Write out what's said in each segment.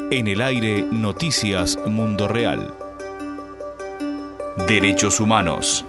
En el aire, Noticias Mundo Real. Derechos humanos.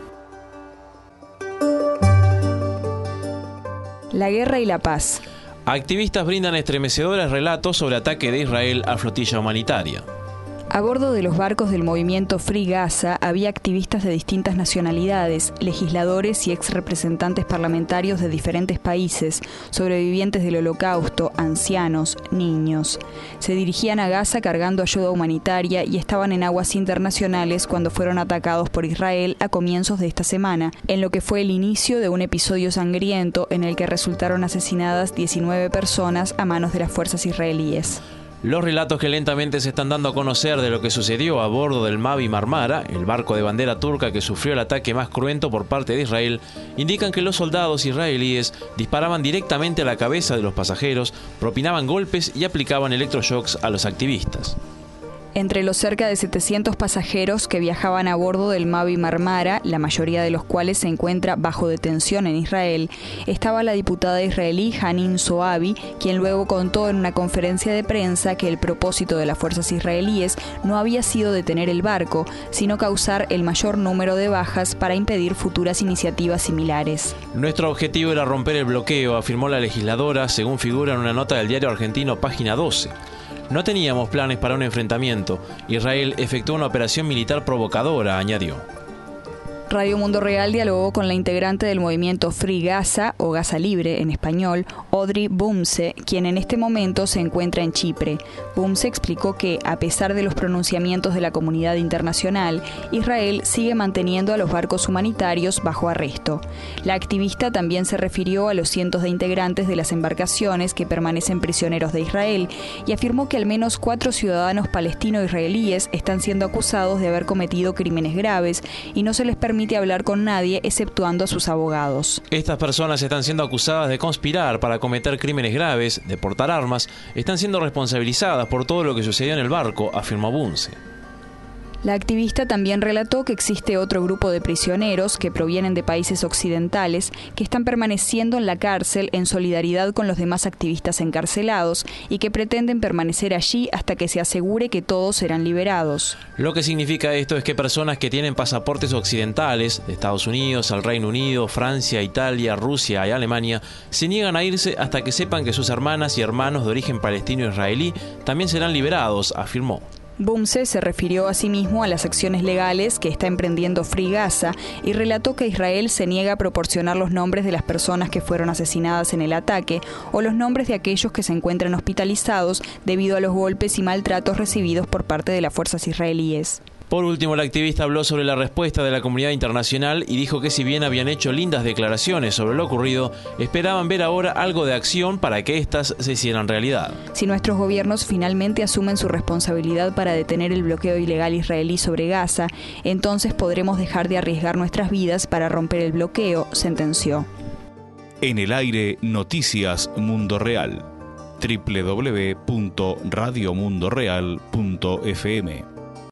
La guerra y la paz. Activistas brindan estremecedores relatos sobre ataque de Israel a flotilla humanitaria. A bordo de los barcos del movimiento Free Gaza había activistas de distintas nacionalidades, legisladores y ex representantes parlamentarios de diferentes países, sobrevivientes del Holocausto, ancianos, niños. Se dirigían a Gaza cargando ayuda humanitaria y estaban en aguas internacionales cuando fueron atacados por Israel a comienzos de esta semana, en lo que fue el inicio de un episodio sangriento en el que resultaron asesinadas 19 personas a manos de las fuerzas israelíes. Los relatos que lentamente se están dando a conocer de lo que sucedió a bordo del Mavi Marmara, el barco de bandera turca que sufrió el ataque más cruento por parte de Israel, indican que los soldados israelíes disparaban directamente a la cabeza de los pasajeros, propinaban golpes y aplicaban electroshocks a los activistas. Entre los cerca de 700 pasajeros que viajaban a bordo del Mavi Marmara, la mayoría de los cuales se encuentra bajo detención en Israel, estaba la diputada israelí Hanin Zoabi, quien luego contó en una conferencia de prensa que el propósito de las fuerzas israelíes no había sido detener el barco, sino causar el mayor número de bajas para impedir futuras iniciativas similares. Nuestro objetivo era romper el bloqueo, afirmó la legisladora, según figura en una nota del diario argentino Página 12. No teníamos planes para un enfrentamiento. Israel efectuó una operación militar provocadora, añadió. Radio Mundo Real dialogó con la integrante del movimiento Free Gaza, o Gaza Libre en español, Audrey Bumse, quien en este momento se encuentra en Chipre. Bumse explicó que, a pesar de los pronunciamientos de la comunidad internacional, Israel sigue manteniendo a los barcos humanitarios bajo arresto. La activista también se refirió a los cientos de integrantes de las embarcaciones que permanecen prisioneros de Israel y afirmó que al menos 4 ciudadanos palestino-israelíes están siendo acusados de haber cometido crímenes graves y no se les permite hablar con nadie exceptuando a sus abogados. Estas personas están siendo acusadas de conspirar para cometer crímenes graves, de portar armas, están siendo responsabilizadas por todo lo que sucedió en el barco, afirmó Bunce. La activista también relató que existe otro grupo de prisioneros que provienen de países occidentales que están permaneciendo en la cárcel en solidaridad con los demás activistas encarcelados y que pretenden permanecer allí hasta que se asegure que todos serán liberados. Lo que significa esto es que personas que tienen pasaportes occidentales, de Estados Unidos, al Reino Unido, Francia, Italia, Rusia y Alemania, se niegan a irse hasta que sepan que sus hermanas y hermanos de origen palestino-israelí también serán liberados, afirmó. Bumse se refirió asimismo a las acciones legales que está emprendiendo Free Gaza y relató que Israel se niega a proporcionar los nombres de las personas que fueron asesinadas en el ataque o los nombres de aquellos que se encuentran hospitalizados debido a los golpes y maltratos recibidos por parte de las fuerzas israelíes. Por último, la activista habló sobre la respuesta de la comunidad internacional y dijo que si bien habían hecho lindas declaraciones sobre lo ocurrido, esperaban ver ahora algo de acción para que éstas se hicieran realidad. Si nuestros gobiernos finalmente asumen su responsabilidad para detener el bloqueo ilegal israelí sobre Gaza, entonces podremos dejar de arriesgar nuestras vidas para romper el bloqueo, sentenció. En el aire, Noticias Mundo Real. www.radiomundoreal.fm